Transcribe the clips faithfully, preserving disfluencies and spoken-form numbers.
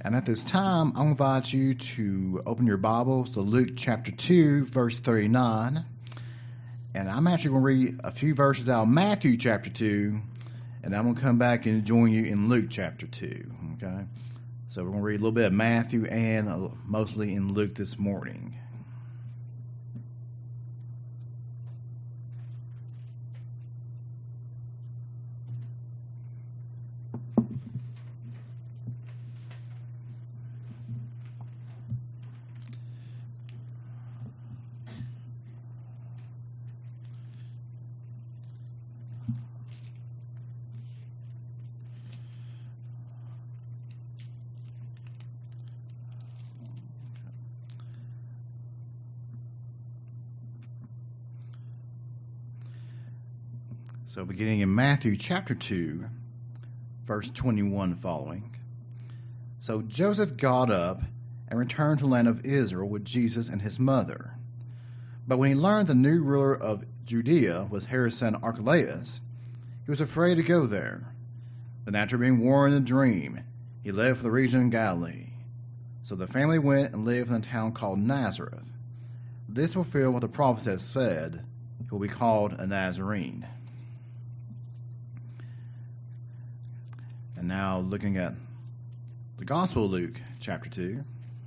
And at this time, I invite you to open your Bibles to Luke chapter two, verse thirty-nine. And I'm actually going to read a few verses out of Matthew chapter two, and I'm going to come back and join you in Luke chapter two. Okay? So we're going to read a little bit of Matthew and mostly in Luke this morning. So beginning in Matthew chapter two, verse twenty-one following. So Joseph got up and returned to the land of Israel with Jesus and his mother. But when he learned the new ruler of Judea was Herod's son Archelaus, he was afraid to go there. Then after being warned in a dream, he left for the region of Galilee. So the family went and lived in a town called Nazareth. This fulfilled what the prophets had said, he will be called a Nazarene. And now looking at the Gospel of Luke, chapter two,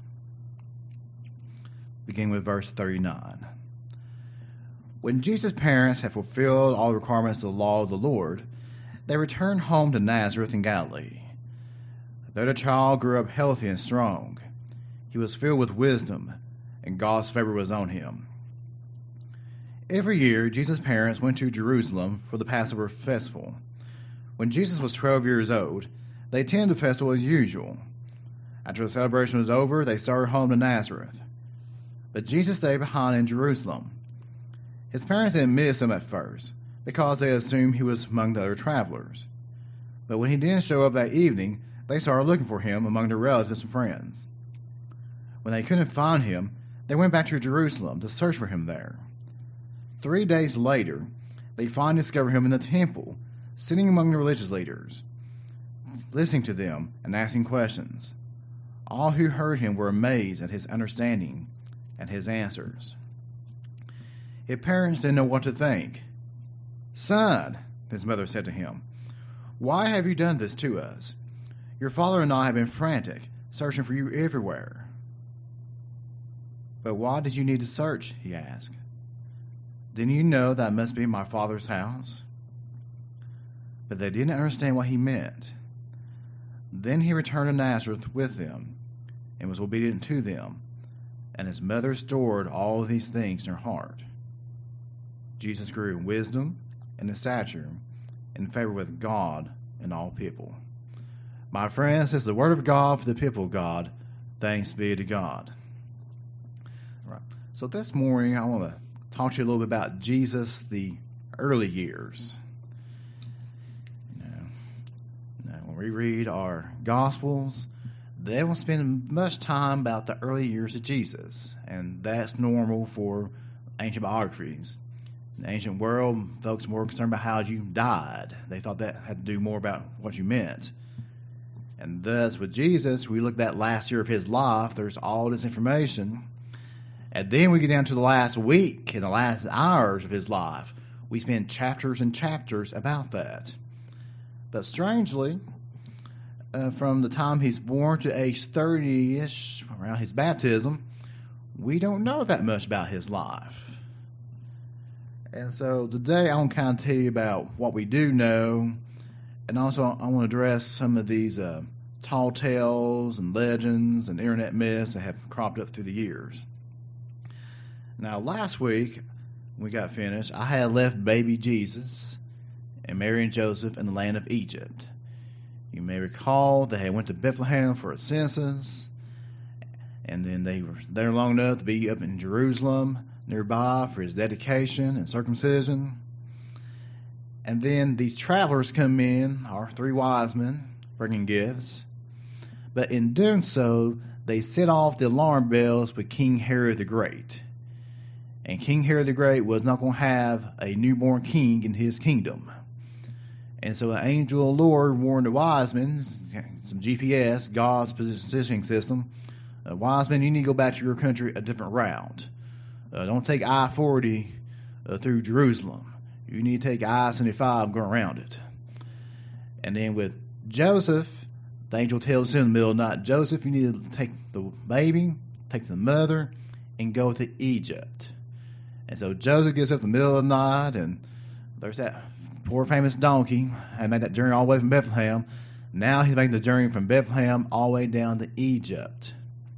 beginning with verse thirty-nine. When Jesus' parents had fulfilled all the requirements of the law of the Lord, they returned home to Nazareth in Galilee. There the child grew up healthy and strong. He was filled with wisdom, and God's favor was on him. Every year, Jesus' parents went to Jerusalem for the Passover festival. When Jesus was twelve years old, they attended the festival as usual. After the celebration was over, they started home to Nazareth. But Jesus stayed behind in Jerusalem. His parents didn't miss him at first, because they assumed he was among the other travelers. But when he didn't show up that evening, they started looking for him among their relatives and friends. When they couldn't find him, they went back to Jerusalem to search for him there. Three days later, they finally discovered him in the temple, sitting among the religious leaders, listening to them and asking questions. All who heard him were amazed at his understanding and his answers. His parents didn't know what to think. "Son," his mother said to him, "why have you done this to us? Your father and I have been frantic, searching for you everywhere." "But why did you need to search?" he asked. "Didn't you know that must be my father's house?" But they didn't understand what he meant. Then he returned to Nazareth with them and was obedient to them, and his mother stored all of these things in her heart. Jesus grew in wisdom and in stature, in favor with God and all people. My friends, this is the word of God for the people of God. Thanks be to God. All right. So this morning, I want to talk to you a little bit about Jesus, the early years. When we read our Gospels, they don't spend much time about the early years of Jesus, and that's normal for ancient biographies. In the ancient world, folks were more concerned about how you died. They thought that had to do more about what you meant. And thus, with Jesus, we look at that last year of his life, there's all this information. And then we get down to the last week and the last hours of his life. We spend chapters and chapters about that. But strangely, uh, from the time he's born to age thirty-ish, around his baptism, we don't know that much about his life. And so today I want to kind of tell you about what we do know, and also I want to address some of these uh, tall tales and legends and internet myths that have cropped up through the years. Now, last week, when we got finished, I had left baby Jesus and Mary and Joseph in the land of Egypt. You may recall they had went to Bethlehem for a census, and then they were there long enough to be up in Jerusalem nearby for his dedication and circumcision. And then these travelers come in, our three wise men, bringing gifts. But in doing so, they set off the alarm bells with King Herod the Great. And King Herod the Great was not going to have a newborn king in his kingdom. And so an angel of the Lord warned the wise men, some G P S, God's positioning system, uh, wise men, you need to go back to your country a different route. Uh, don't take I forty uh, through Jerusalem. You need to take I seventy-five and go around it. And then with Joseph, the angel tells him in the middle of the night, Joseph, you need to take the baby, take the mother, and go to Egypt. And so Joseph gets up in the middle of the night, and there's that poor famous donkey. I made that journey all the way from Bethlehem. Now he's making the journey from Bethlehem all the way down to Egypt.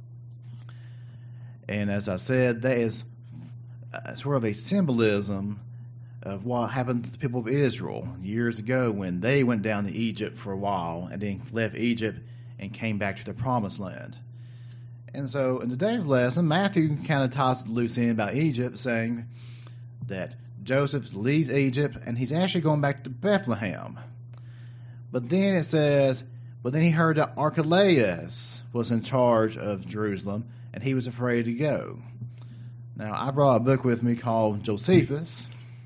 And as I said, that is uh, sort of a symbolism of what happened to the people of Israel years ago when they went down to Egypt for a while and then left Egypt and came back to the promised land. And so in today's lesson, Matthew kind of ties the loose end about Egypt, saying that Joseph leaves Egypt and he's actually going back to Bethlehem. But then it says, but then he heard that Archelaus was in charge of Jerusalem and he was afraid to go. Now, I brought a book with me called Josephus.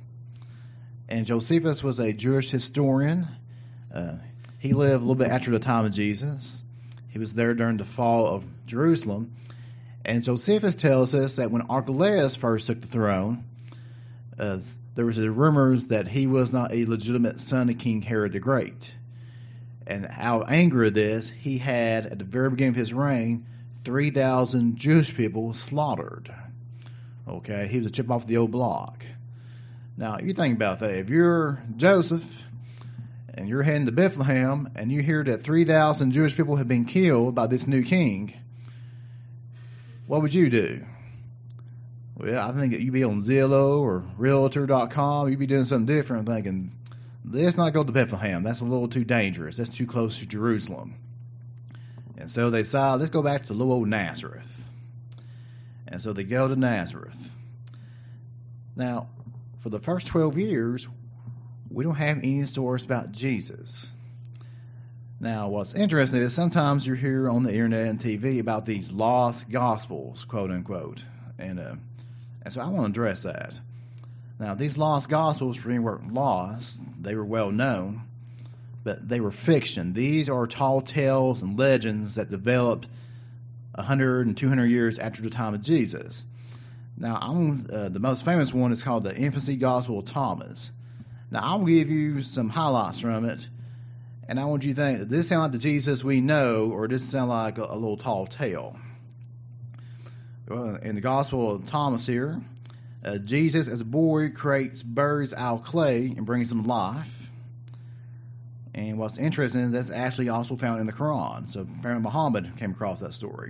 And Josephus was a Jewish historian. Uh, he lived a little bit after the time of Jesus. He was there during the fall of Jerusalem. And Josephus tells us that when Archelaus first took the throne, uh, there was a rumors that he was not a legitimate son of King Herod the Great. And out of anger at this, he had, at the very beginning of his reign, three thousand Jewish people slaughtered. Okay, he was a chip off the old block. Now, you think about that. If you're Joseph and you're heading to Bethlehem and you hear that three thousand Jewish people have been killed by this new king, what would you do? Well, I think that you'd be on Zillow or Realtor dot com. You'd be doing something different, thinking, let's not go to Bethlehem. That's a little too dangerous. That's too close to Jerusalem. And so they decided, let's go back to little old Nazareth. And so they go to Nazareth. Now, for the first twelve years, we don't have any stories about Jesus. Now, what's interesting is sometimes you hear on the internet and T V about these lost gospels, quote unquote. And, uh, and so I want to address that. Now, these lost gospels really weren't lost. They were well known, but they were fiction. These are tall tales and legends that developed one hundred and two hundred years after the time of Jesus. Now, I'm, uh, the most famous one is called the Infancy Gospel of Thomas. Now, I'll give you some highlights from it, and I want you to think, does this sound like the Jesus we know, or does it sound like a, a little tall tale? Well, in the Gospel of Thomas here, uh, Jesus, as a boy, creates birds out of clay and brings them to life. And what's interesting is that's actually also found in the Quran. So apparently Muhammad came across that story.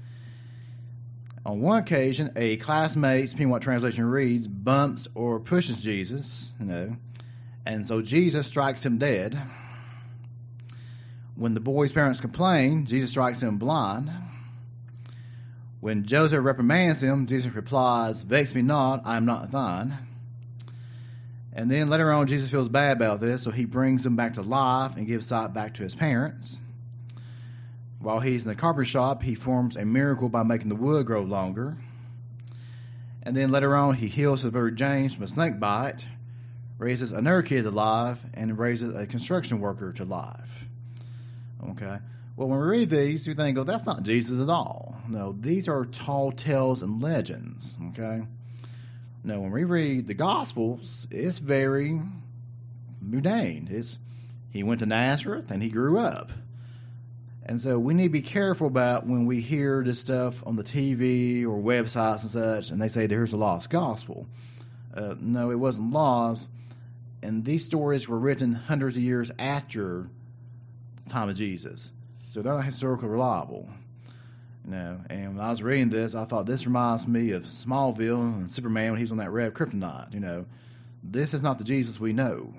On one occasion, a classmate, depending on what translation reads, bumps or pushes Jesus, you know, and so Jesus strikes him dead. When the boy's parents complain, Jesus strikes him blind. When Joseph reprimands him, Jesus replies, "Vex me not, I am not thine." And then later on, Jesus feels bad about this, so he brings him back to life and gives sight back to his parents. While he's in the carpenter shop, he forms a miracle by making the wood grow longer. And then later on, he heals the bird James from a snake bite, raises another kid to life, and raises a construction worker to life. Okay. Well, when we read these, we think, oh, that's not Jesus at all. No, these are tall tales and legends. Okay. No, when we read the Gospels, it's very mundane. It's, he went to Nazareth and he grew up. And so we need to be careful about when we hear this stuff on the T V or websites and such, and they say, here's a lost gospel. Uh, no, it wasn't lost. And these stories were written hundreds of years after the time of Jesus. So they're not historically reliable. You know, and when I was reading this, I thought this reminds me of Smallville and Superman when he was on that red kryptonite. You know, this is not the Jesus we know.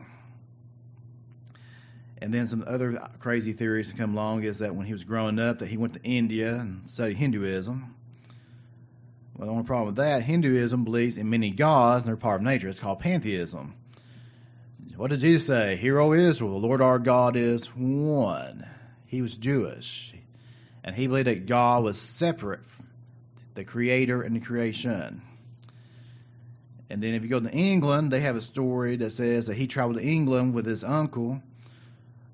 And then some other crazy theories that come along is that when he was growing up, that he went to India and studied Hinduism. Well, the only problem with that, Hinduism believes in many gods and they're part of nature. It's called pantheism. What did Jesus say? Hear, O Israel, the Lord our God is one. He was Jewish. And he believed that God was separate, the creator and the creation. And then if you go to England, they have a story that says that he traveled to England with his uncle,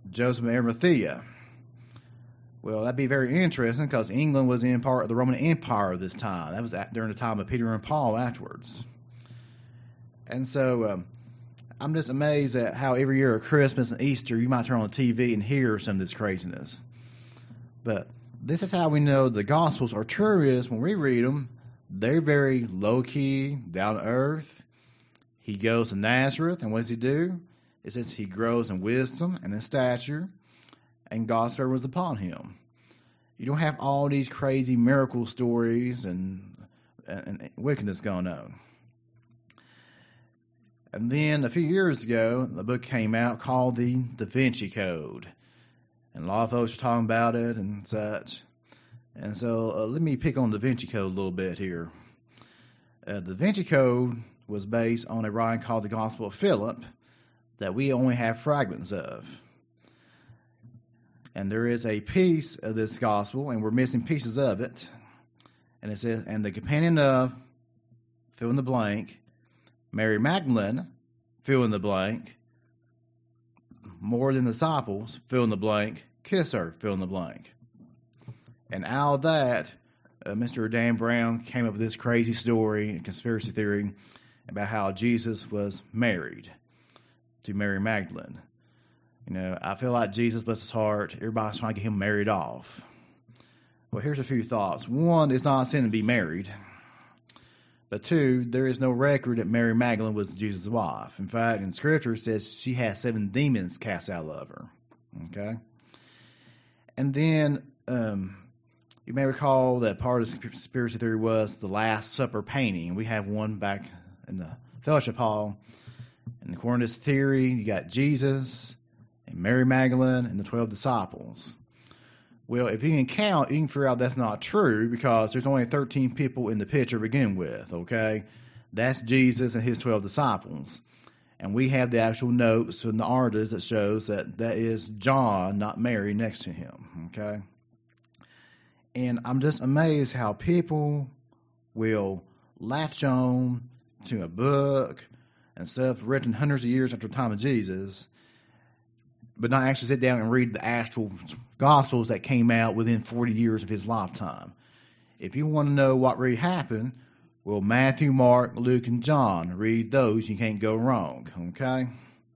Joseph of Arimathea. Well, that'd be very interesting because England was in part of the Roman Empire at this time. That was at, during the time of Peter and Paul afterwards. And so um, I'm just amazed at how every year at Christmas and Easter you might turn on the T V and hear some of this craziness. But this is how we know the Gospels are true is when we read them, they're very low-key, down-to-earth. He goes to Nazareth, and what does he do? It says he grows in wisdom and in stature, and God's favor was upon him. You don't have all these crazy miracle stories and, and, and wickedness going on. And then a few years ago, the book came out called the Da Vinci Code. And a lot of folks are talking about it and such. And so uh, let me pick on the Da Vinci Code a little bit here. Uh, the Da Vinci Code was based on a writing called the Gospel of Philip that we only have fragments of. And there is a piece of this gospel, and we're missing pieces of it. And it says, and the companion of, fill in the blank, Mary Magdalene, fill in the blank, more than the disciples, fill in the blank, kiss her, fill in the blank. And out of that, uh, Mister Dan Brown came up with this crazy story and conspiracy theory about how Jesus was married to Mary Magdalene. You know, I feel like Jesus, bless his heart, everybody's trying to get him married off. Well, here's a few thoughts. One, it's not a sin to be married. But two, there is no record that Mary Magdalene was Jesus' wife. In fact, in Scripture, it says she has seven demons cast out of her. Okay? And then, um, you may recall that part of the conspiracy theory was the Last Supper painting. We have one back in the fellowship hall. And according to this theory, you got Jesus and Mary Magdalene and the twelve disciples. Well, if you can count, you can figure out that's not true because there's only thirteen people in the picture to begin with, okay? That's Jesus and his twelve disciples. And we have the actual notes from the artist that shows that that is John, not Mary, next to him, okay? And I'm just amazed how people will latch on to a book and stuff written hundreds of years after the time of Jesus, but not actually sit down and read the actual Gospels that came out within forty years of his lifetime. If you want to know what really happened, well, Matthew, Mark, Luke, and John, read those. You can't go wrong, okay?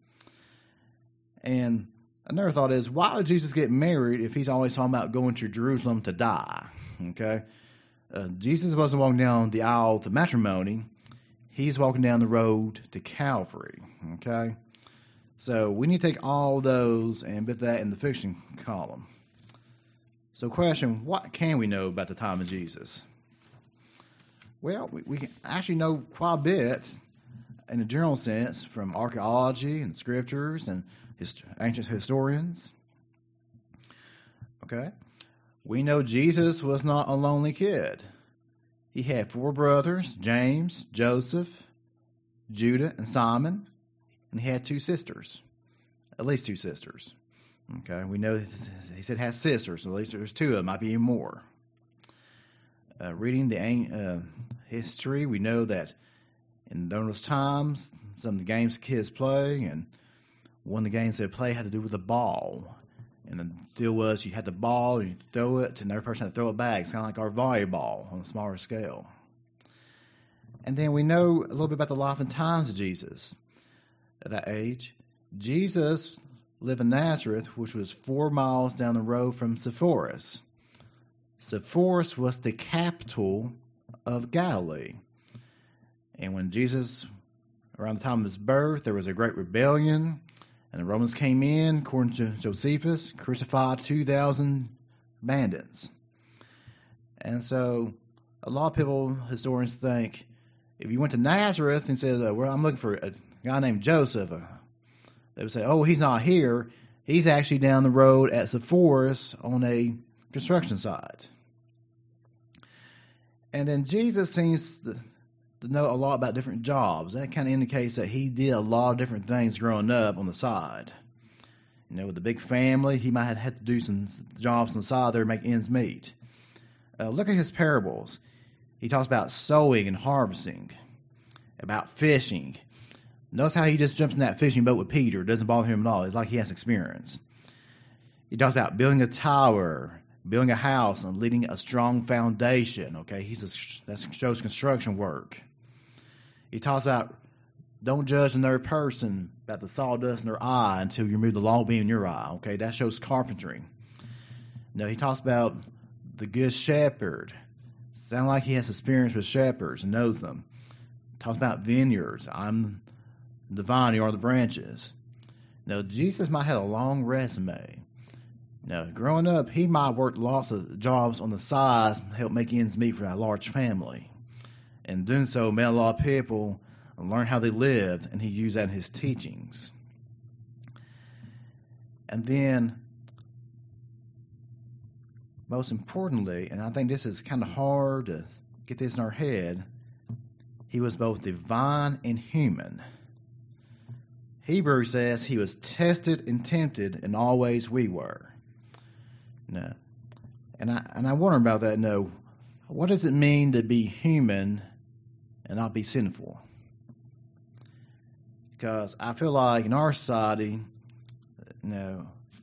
And another thought is, why would Jesus get married if he's always talking about going to Jerusalem to die, okay? Uh, Jesus wasn't walking down the aisle to matrimony. He's walking down the road to Calvary, okay? So we need to take all those and put that in the fiction column. So question, what can we know about the time of Jesus? Well, we, we can actually know quite a bit in a general sense from archaeology and scriptures and hist- ancient historians. Okay? We know Jesus was not a lonely kid. He had four brothers, James, Joseph, Judah, and Simon. And he had two sisters, at least two sisters. Okay, we know he said has sisters, so at least there's two of them, might be even more. Uh, reading the uh, history, we know that in those times, some of the games kids play, and one of the games they play had to do with the ball. And the deal was you had the ball, and you throw it, and the other person had to throw it back. It's kind of like our volleyball on a smaller scale. And then we know a little bit about the life and times of Jesus. At that age, Jesus lived in Nazareth, which was four miles down the road from Sepphoris. Sepphoris was the capital of Galilee. And when Jesus, around the time of his birth, there was a great rebellion, and the Romans came in, according to Josephus, crucified two thousand bandits. And so a lot of people, historians, think if you went to Nazareth and said, well, I'm looking for a guy named Joseph, uh, they would say, oh, he's not here. He's actually down the road at Sepphoris on a construction site. And then Jesus seems to, to know a lot about different jobs. That kind of indicates that he did a lot of different things growing up on the side. You know, with a big family, he might have had to do some jobs on the side there to make ends meet. Uh, look at his parables. He talks about sowing and harvesting, about fishing. Notice how he just jumps in that fishing boat with Peter. It doesn't bother him at all. It's like he has experience. He talks about building a tower, building a house, and leading a strong foundation. Okay, he says that shows construction work. He talks about don't judge another person about the sawdust in their eye until you remove the log beam in your eye. Okay, that shows carpentry. No, he talks about the good shepherd. Sound like he has experience with shepherds and knows them. Talks about vineyards. I'm the vine, you are the branches. Now, Jesus might have a long resume. Now, growing up, he might have worked lots of jobs on the side to help make ends meet for a large family. And doing so, met a lot of people and learned how they lived, and he used that in his teachings. And then, most importantly, and I think this is kind of hard to get this in our head, he was both divine and human. Hebrews says he was tested and tempted in all ways we were. No. And I and I wonder about that. No, what does it mean to be human and not be sinful? Because I feel like in our society, you know,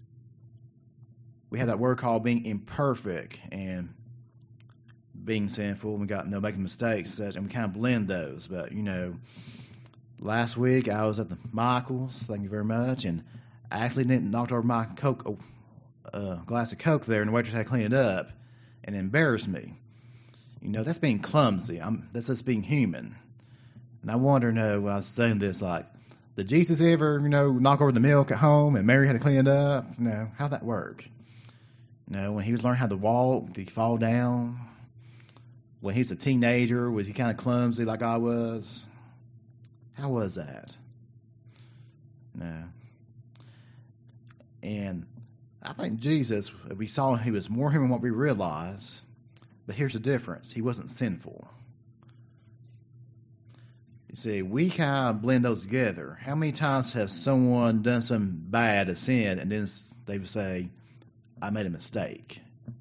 we have that word called being imperfect and being sinful. We got you know, making mistakes, such, and we kind of blend those. But you know, last week I was at the Michaels. Thank you very much, and I actually didn't knock over my Coke. Oh, a glass of Coke there, and the waitress had to clean it up and embarrassed me. You know, that's being clumsy. I'm, that's just being human. And I wonder, you know, when I was saying this, like, did Jesus ever, you know, knock over the milk at home and Mary had to clean it up? You know, how'd that work? You know, when he was learning how to walk, did he fall down? When he was a teenager, was he kind of clumsy like I was? How was that? No. And I think Jesus, if we saw him, he was more human than what we realize. But here's the difference. He wasn't sinful. You see, we kind of blend those together. How many times has someone done something bad, a sin, and then they would say, I made a mistake?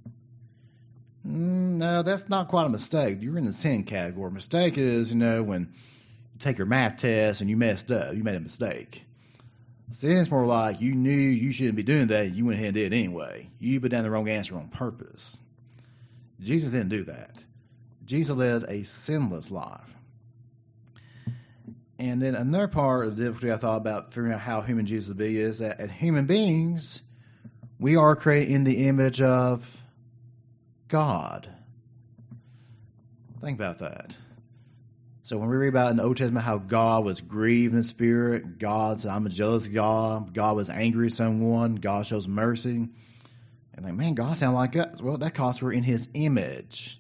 Mm, no, that's not quite a mistake. You're in the sin category. Mistake is, you know, when you take your math test and you messed up. You made a mistake. Sin's more like you knew you shouldn't be doing that, and you went ahead and did it anyway. You put down the wrong answer on purpose. Jesus didn't do that. Jesus lived a sinless life. And then another part of the difficulty I thought about figuring out how human Jesus would be is that as human beings, we are created in the image of God. Think about that. So when we read about in the Old Testament how God was grieved in spirit, God said, I'm a jealous God, God was angry at someone, God shows mercy. And think, man, God sounds like us. Well, that because we're in his image.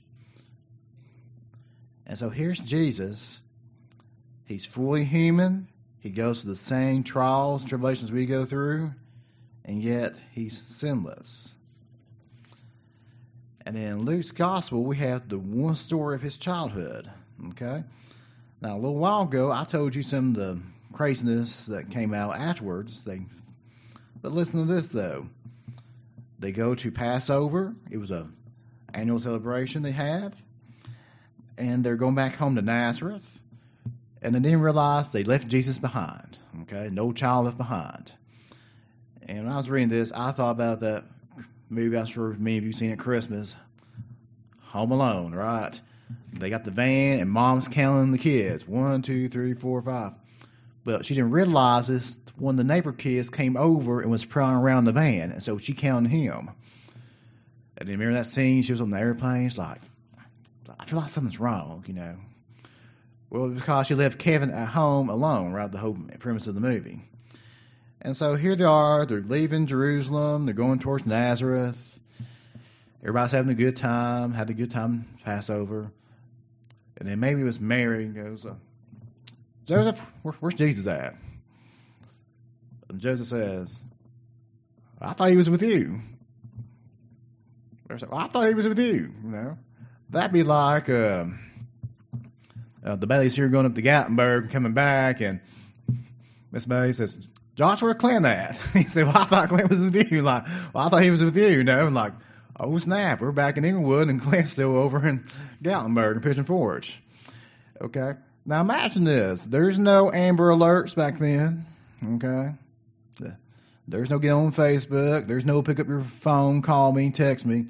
And so here's Jesus. He's fully human. He goes through the same trials, tribulations we go through, and yet he's sinless. And then in Luke's gospel, we have the one story of his childhood. Okay? Now, a little while ago, I told you some of the craziness that came out afterwards. They, but listen to this, though. They go to Passover. It was a annual celebration they had. And they're going back home to Nazareth. And they didn't realize they left Jesus behind. Okay? No child left behind. And when I was reading this, I thought about that movie I'm sure many of you seen at Christmas, Home Alone, right? They got the van, and mom's counting the kids. One, two, three, four, five. But she didn't realize this when the neighbor kids came over and was prowling around the van, and so she counted him. And then remember that scene? She was on the airplane. She's like, I feel like something's wrong, you know. Well, because she left Kevin at home alone, right? The whole premise of the movie. And so here they are. They're leaving Jerusalem. They're going towards Nazareth. Everybody's having a good time. Had a good time Passover. And then maybe it was Mary goes, uh, Joseph, where, where's Jesus at? And Joseph says, I thought he was with you. Well, I thought he was with you. You know, that'd be like uh, uh, the Baileys here going up to Gatlinburg, coming back, and Miss Bailey says, Josh, where Clint at? He said, well, I thought Clint was with you. Like, well, I thought he was with you, you know, and like, oh, snap, we're back in Inglewood, and Clint's still over in Gatlinburg and Pigeon Forge. Okay? Now, imagine this. There's no Amber Alerts back then. Okay? There's no get on Facebook. There's no pick up your phone, call me, text me.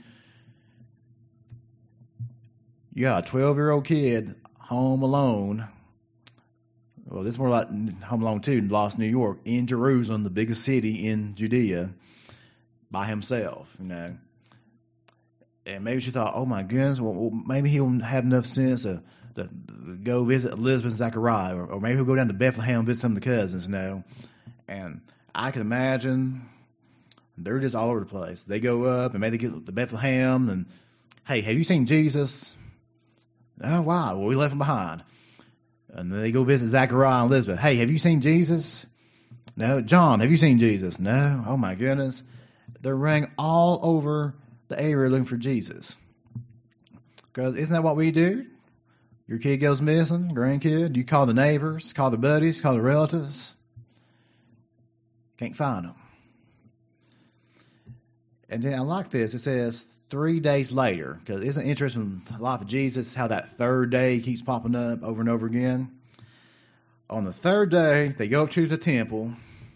You got a twelve-year-old kid home alone. Well, this is more like Home Alone two, Lost New York, in Jerusalem, the biggest city in Judea, by himself, you know. And maybe she thought, oh my goodness, well, maybe he'll have enough sense to, to go visit Elizabeth and Zechariah, or, or maybe he'll go down to Bethlehem and visit some of the cousins, you know. And I can imagine they're just all over the place. They go up and maybe they get to Bethlehem and, hey, have you seen Jesus? Oh, why? Well, we left him behind. And then they go visit Zechariah and Elizabeth. Hey, have you seen Jesus? No. John, have you seen Jesus? No. Oh, my goodness. They're running all over the area looking for Jesus. Because isn't that what we do? Your kid goes missing, grandkid. You call the neighbors, call the buddies, call the relatives. Can't find them. And then I like this. It says three days later, because isn't it interesting in the life of Jesus how that third day keeps popping up over and over again? On the third day, they go up to the temple,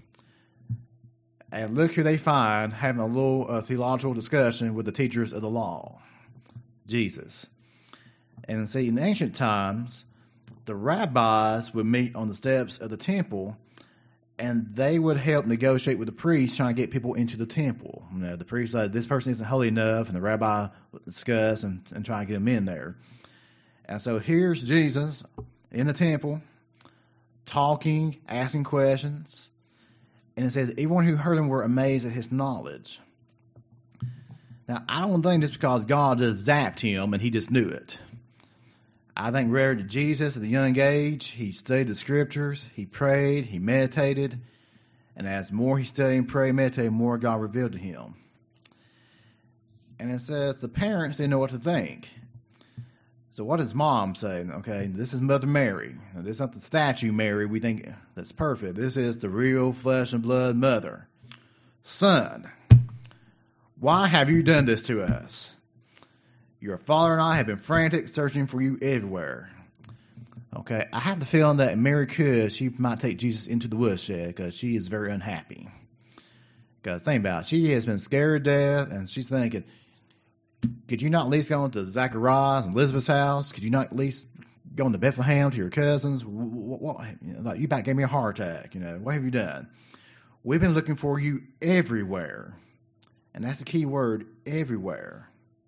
and look who they find having a little uh, theological discussion with the teachers of the law, Jesus. And see, in ancient times, the rabbis would meet on the steps of the temple, and they would help negotiate with the priests trying to get people into the temple. You know, the priest said, this person isn't holy enough, and the rabbi would discuss and, and try to get them in there. And so here's Jesus in the temple, talking, asking questions. And it says, everyone who heard him were amazed at his knowledge. Now, I don't think just because God just zapped him and he just knew it. I think rather to Jesus at a young age, he studied the scriptures, he prayed, he meditated, and as more he studied and prayed and meditated, more God revealed to him. And it says the parents didn't know what to think. So what does mom say? Okay, this is Mother Mary. Now, this is not the statue Mary we think that's perfect. This is the real flesh and blood mother. Son, why have you done this to us? Your father and I have been frantic, searching for you everywhere. Okay, I have the feeling that Mary could, she might take Jesus into the woodshed because she is very unhappy. Because think about it, she has been scared to death, and she's thinking, could you not at least go into Zacharias and Elizabeth's house? Could you not at least go into Bethlehem to your cousins? What, what, you know, like, you about gave me a heart attack. You know, what have you done? We've been looking for you everywhere. And that's the key word, everywhere.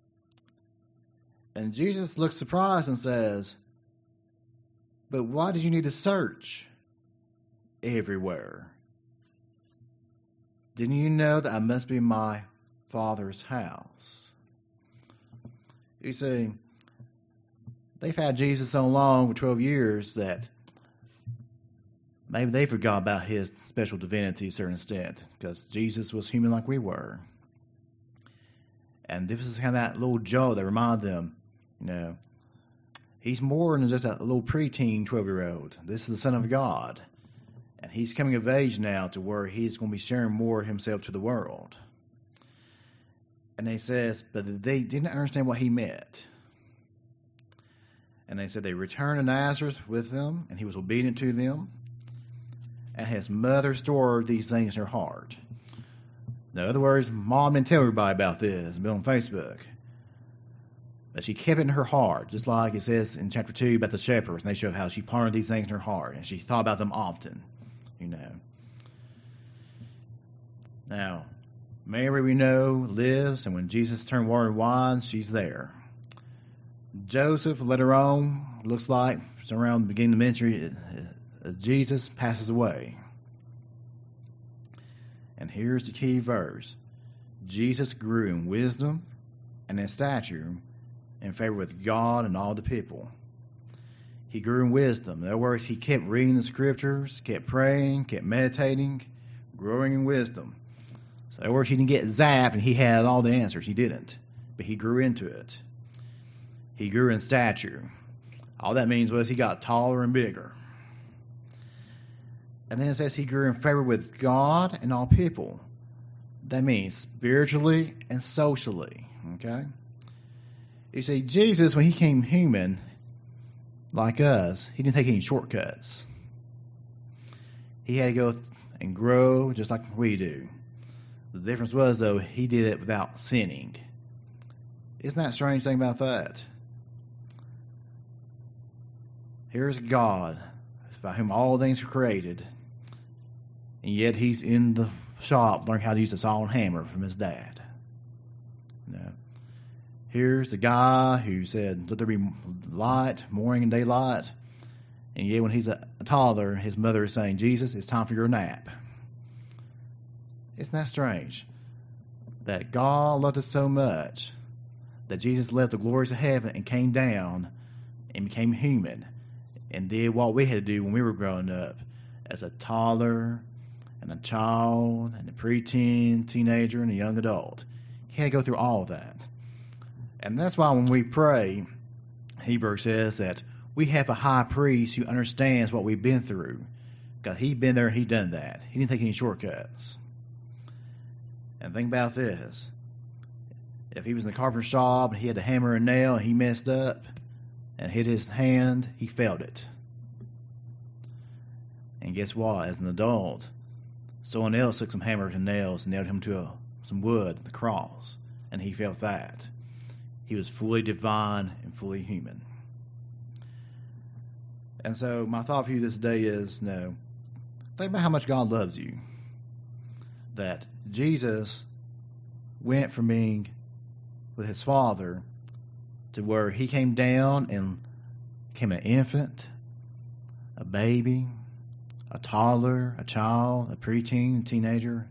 And Jesus looks surprised and says, but why did you need to search everywhere? Didn't you know that I must be in my Father's house? You see, they've had Jesus so long, for twelve years, that maybe they forgot about his special divinity to a certain extent, because Jesus was human like we were. And this is kind of that little joke that reminded them, you know, he's more than just a little preteen twelve-year-old. This is the Son of God. And he's coming of age now to where he's going to be sharing more of himself to the world. And they says, but they didn't understand what he meant. And they said they returned to Nazareth with them, and he was obedient to them. And his mother stored these things in her heart. In other words, mom didn't tell everybody about this, been on Facebook. But she kept it in her heart, just like it says in chapter two about the shepherds. And they show how she pondered these things in her heart, and she thought about them often, you know. Now, Mary, we know, lives, and when Jesus turned water and wine, she's there. Joseph, later on, looks like, around the beginning of the ministry, Jesus passes away. And here's the key verse. Jesus grew in wisdom and in stature, in favor with God and all the people. He grew in wisdom. In other words, he kept reading the scriptures, kept praying, kept meditating, growing in wisdom. So in other words, he didn't get zapped and he had all the answers. He didn't. But he grew into it. He grew in stature. All that means was he got taller and bigger. And then it says he grew in favor with God and all people. That means spiritually and socially. Okay? You see, Jesus, when he came human, like us, he didn't take any shortcuts. He had to go and grow just like we do. The difference was, though, he did it without sinning. Isn't that a strange thing about that? Here's God, by whom all things were created, and yet he's in the shop learning how to use a saw and hammer from his dad. You know, here's the guy who said, "Let there be light, morning and daylight," and yet when he's a, a toddler, his mother is saying, "Jesus, it's time for your nap." Isn't that strange? That God loved us so much that Jesus left the glories of heaven and came down and became human and did what we had to do when we were growing up as a toddler and a child and a preteen, teenager, and a young adult. He had to go through all of that. And that's why when we pray, Hebrews says that we have a high priest who understands what we've been through. Because he'd been there, he'd done that. He didn't take any shortcuts. And think about this. If he was in the carpenter shop and he had to hammer a nail and he messed up and hit his hand, he felt it. And guess what? As an adult, someone else took some hammers and nails and nailed him to a, some wood, the cross, and he felt that. He was fully divine and fully human. And so my thought for you this day is, no, think about how much God loves you. That Jesus went from being with his Father to where he came down and became an infant, a baby, a toddler, a child, a preteen, a teenager.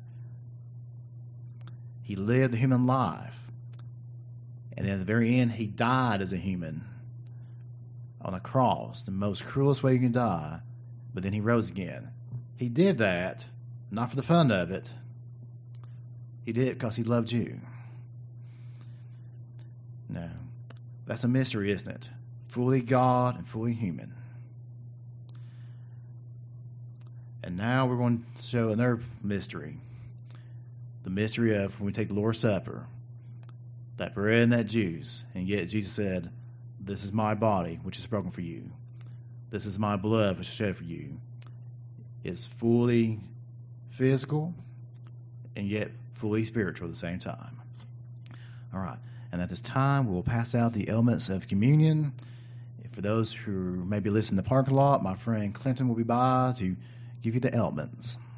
He lived the human life. And at the very end, he died as a human on a cross, the most cruelest way you can die, but then he rose again. He did that, not for the fun of it. He did it because he loved you. No, that's a mystery, isn't it? Fully God and fully human. And now we're going to show another mystery. The mystery of when we take the Lord's Supper, that bread and that juice, and yet Jesus said, "This is my body, which is broken for you. This is my blood, which is shed for you." It's fully physical and yet fully spiritual at the same time. All right. And at this time, we'll pass out the elements of communion. For those who may be listening in the parking lot, my friend Clinton will be by to give you the elements.